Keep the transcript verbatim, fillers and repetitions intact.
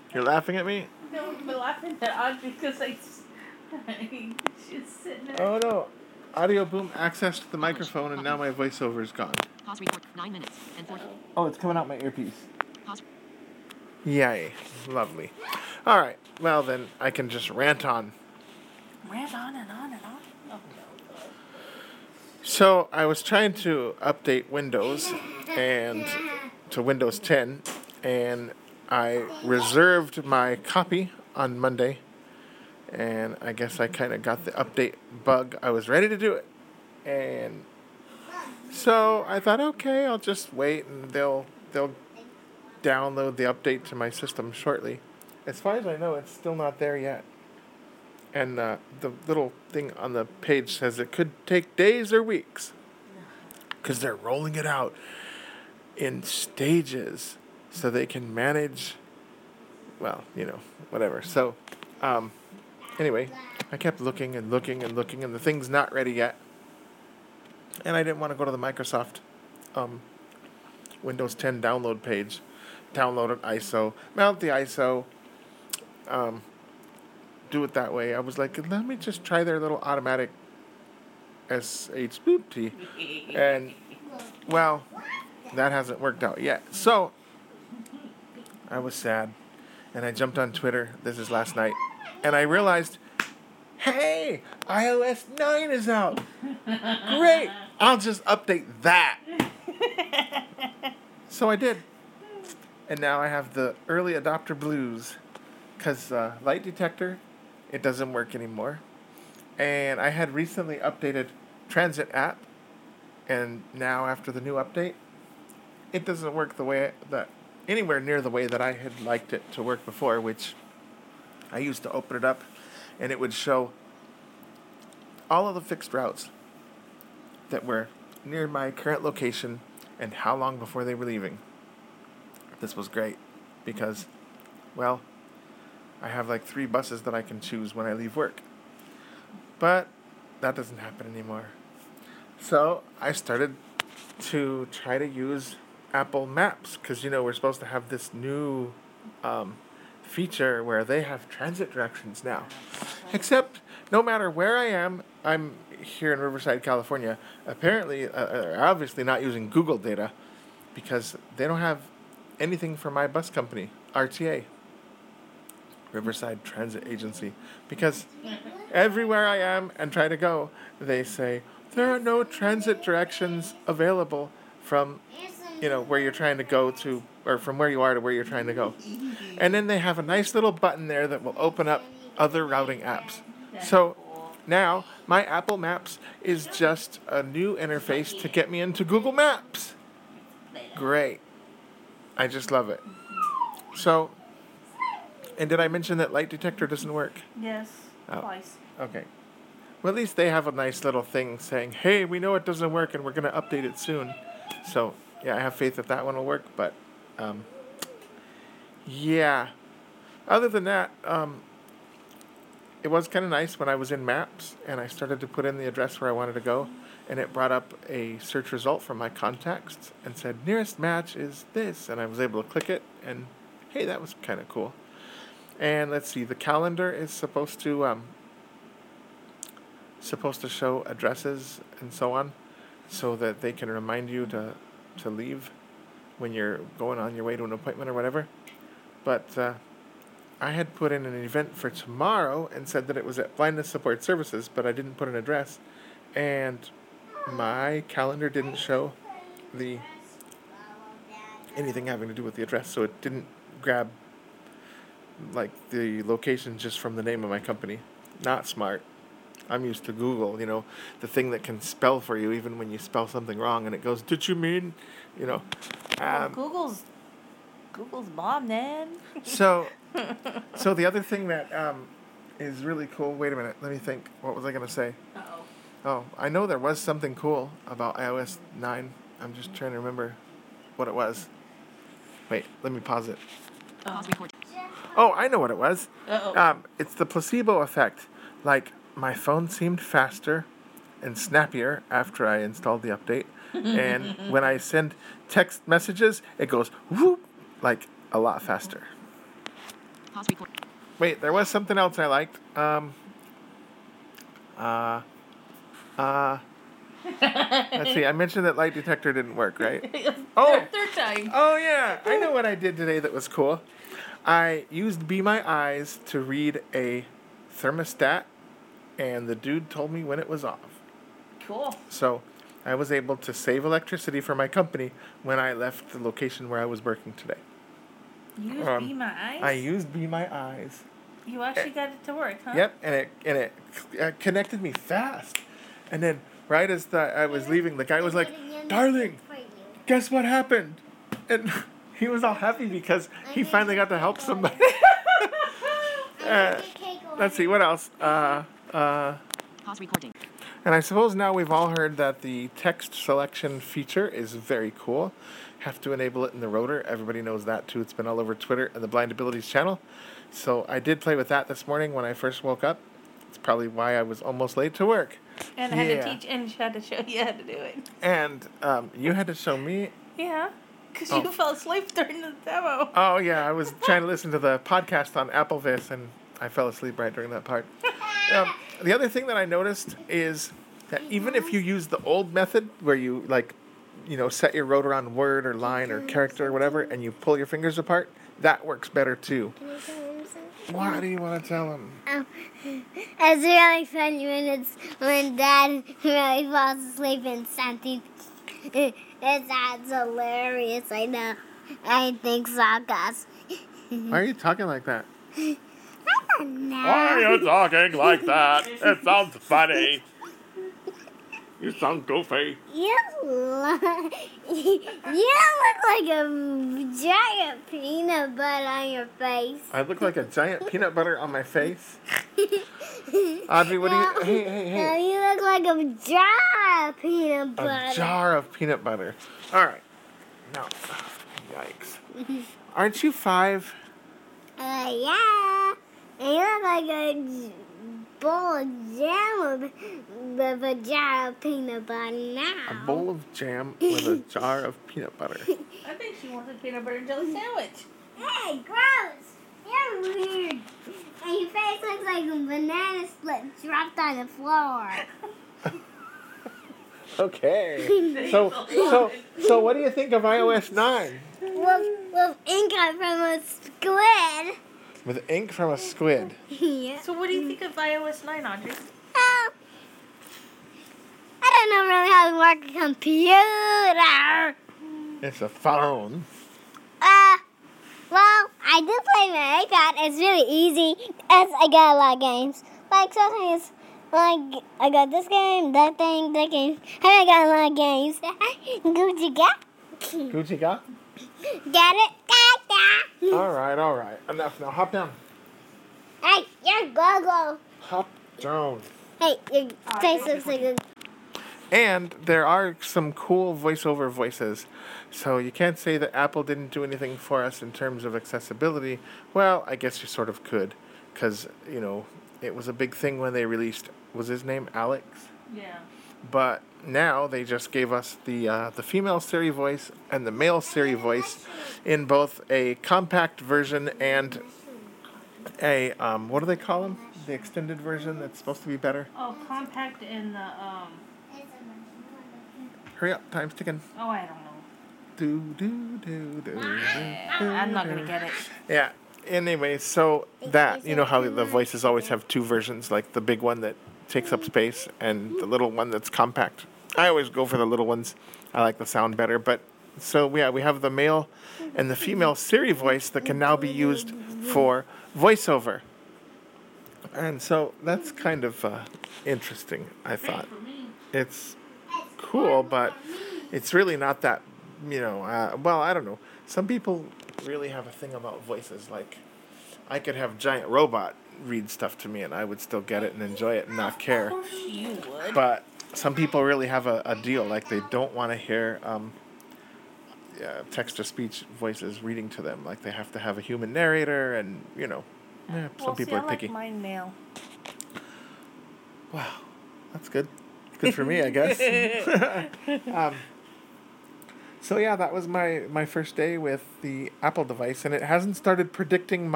You're laughing at me? No, I'm laughing at Audrey because I just, she's sitting there. Oh no. Audio boom accessed the microphone and now my voiceover is gone. Pause record. Nine minutes and forty. Oh, it's coming out my earpiece. Pause. Yay. Lovely. All right. Well, then I can just rant on. Rant on and on and on. Oh, no. So I was trying to update Windows and to Windows ten, and I reserved my copy on Monday, and I guess I kind of got the update bug. I was ready to do it, and so I thought, okay, I'll just wait, and they'll they'll download the update to my system shortly. As far as I know, it's still not there yet. And uh, the little thing on the page says it could take days or weeks because they're rolling it out in stages so they can manage, well, you know, whatever. So, um, anyway, I kept looking and looking and looking, and the thing's not ready yet. And I didn't want to go to the Microsoft um, Windows ten download page, download an I S O, mount the I S O, um, do it that way. I was like, let me just try their little automatic S H boopty. And, well, that hasn't worked out yet. So, I was sad. And I jumped on Twitter. This is last night. And I realized, hey, i O S nine is out. Great. I'll just update that. So I did. And now I have the early adopter blues. Because uh, Light Detector, it doesn't work anymore. And I had recently updated Transit app. And now after the new update, it doesn't work the way that, anywhere near the way that I had liked it to work before, which I used to open it up and it would show all of the fixed routes that were near my current location and how long before they were leaving. This was great because, well, I have like three buses that I can choose when I leave work. But that doesn't happen anymore. So I started to try to use Apple Maps because, you know, we're supposed to have this new um, feature where they have transit directions now. Except no matter where I am, I'm here in Riverside, California. Apparently, uh, they're obviously not using Google data because they don't have anything for my bus company, R T A. Riverside Transit Agency, because everywhere I am and try to go, they say there are no transit directions available from, you know, where you're trying to go to, or from where you are to where you're trying to go. And then they have a nice little button there that will open up other routing apps. So now my Apple Maps is just a new interface to get me into Google Maps. Great. I just love it. So, and did I mention that Light Detector doesn't work? Yes, Oh. twice. Okay. Well, at least they have a nice little thing saying, hey, we know it doesn't work and we're going to update it soon. So, yeah, I have faith that that one will work. But, um, yeah. Other than that, um, it was kind of nice when I was in Maps and I started to put in the address where I wanted to go. And it brought up a search result from my contacts and said, nearest match is this. And I was able to click it. And, hey, that was kind of cool. And let's see, the calendar is supposed to um, supposed to show addresses and so on, so that they can remind you to to leave when you're going on your way to an appointment or whatever. But uh, I had put in an event for tomorrow and said that it was at Blindness Support Services, but I didn't put an address, and my calendar didn't show the anything having to do with the address, so it didn't grab like the location just from the name of my company. Not smart. I'm used to Google, you know, the thing that can spell for you even when you spell something wrong and it goes, did you mean, you know. Well, Um, Google's Google's mom, then. so, so the other thing that um, is really cool, wait a minute, let me think. What was I going to say? Uh-oh. Oh, I know there was something cool about i O S nine. I'm just trying to remember what it was. Wait, let me pause it. Pause record. Oh, I know what it was. Uh-oh. Um, it's the placebo effect. Like, my phone seemed faster and snappier after I installed the update. And when I send text messages, it goes whoop, like a lot faster. Pause record. Wait, there was something else I liked. Um. Uh. Uh. Let's see. I mentioned that light detector didn't work, right? Oh. Third, third time. Oh yeah, I know what I did today that was cool. I used Be My Eyes to read a thermostat, and the dude told me when it was off. Cool. So I was able to save electricity for my company when I left the location where I was working today. You Um, Be My Eyes? I used Be My Eyes. You actually got it to work, huh? Yep, and it and it uh, connected me fast. And then right as the, I was leaving, the guy was like, "Darling, guess what happened?" And he was all happy because he finally got to help somebody. uh, let's see, what else? Uh, uh, Pause recording. and I suppose now we've all heard that the text selection feature is very cool. Have to enable it in the rotor. Everybody knows that too. It's been all over Twitter and the Blind Abilities channel. So I did play with that this morning when I first woke up. It's probably why I was almost late to work. And I had Yeah. to teach and she had to show you how to do it. And um, you had to show me. Yeah. Because Oh. you fell asleep during the demo. Oh yeah, I was trying to listen to the podcast on Applevis, and I fell asleep right during that part. Um, the other thing that I noticed is that even if you use the old method, where you like, you know, set your rotor on word or line or character or whatever, and you pull your fingers apart, that works better too. What do you want to tell him? Um, it's really funny when it's when Dad really falls asleep and something. It's that's hilarious. I know. I think so, guys. Why are you talking like that? I don't know. Why are you talking like that? It sounds funny. You sound goofy. You look, you look like a giant peanut butter on your face. I look like a giant peanut butter on my face. Audrey, what do you... Hey, hey, No, hey. you look like a jar of peanut butter. A jar of peanut butter. All right. Now, yikes. Aren't you five? Uh, yeah. And you look like a j- bowl of jam with, with a jar of peanut butter now. A bowl of jam with a jar of peanut butter. I think she wants a peanut butter and jelly sandwich. Hey, gross! You're weird. And your face looks like a banana split dropped on the floor. Okay. So, so, so, what do you think of i O S nine? with, with ink on from a squid. With ink from a squid. Yeah. So what do you think of i O S nine, Audrey? Oh. I don't know really how to work a computer. It's a phone. Uh, well, I do play my iPad. It's really easy. As I got a lot of games. Like sometimes, like I got this game, that thing, that game. And I got a lot of games. Gucci got. Gucci ga? Get it? Got that. All right, all right. Enough now. Hop down. Hey, you're Gogo. Hop down. Hey, your face looks like a. And there are some cool voiceover voices. So you can't say that Apple didn't do anything for us in terms of accessibility. Well, I guess you sort of could. Because, you know, it was a big thing when they released, was his name Alex? Yeah. But now they just gave us the uh, the female Siri voice and the male Siri voice in both a compact version and a, um, what do they call them? The extended version that's supposed to be better. Oh, compact and the, um, Hurry up, time's ticking. oh, I don't know. Do, do, do, do, do, I'm not going to get it. Yeah. Anyway, so that, you know how the voices always have two versions, like the big one that takes up space and the little one that's compact. I always go for the little ones. I like the sound better. But so, yeah, we have the male and the female Siri voice that can now be used for voiceover. And so that's kind of uh, interesting, I thought. It's cool, but it's really not that, you know, uh, well, I don't know. Some people really have a thing about voices. Like, I could have Giant Robot read stuff to me and I would still get it and enjoy it and not care. You would. But some people really have a, a deal. Like, they don't want to hear um, yeah, text-to-speech voices reading to them. Like, they have to have a human narrator and, you know, yeah, some well, people see, are I picky. like mine male. Wow, that's good. Good for me, I guess. um, so yeah, that was my, my first day with the Apple device, and it hasn't started predicting my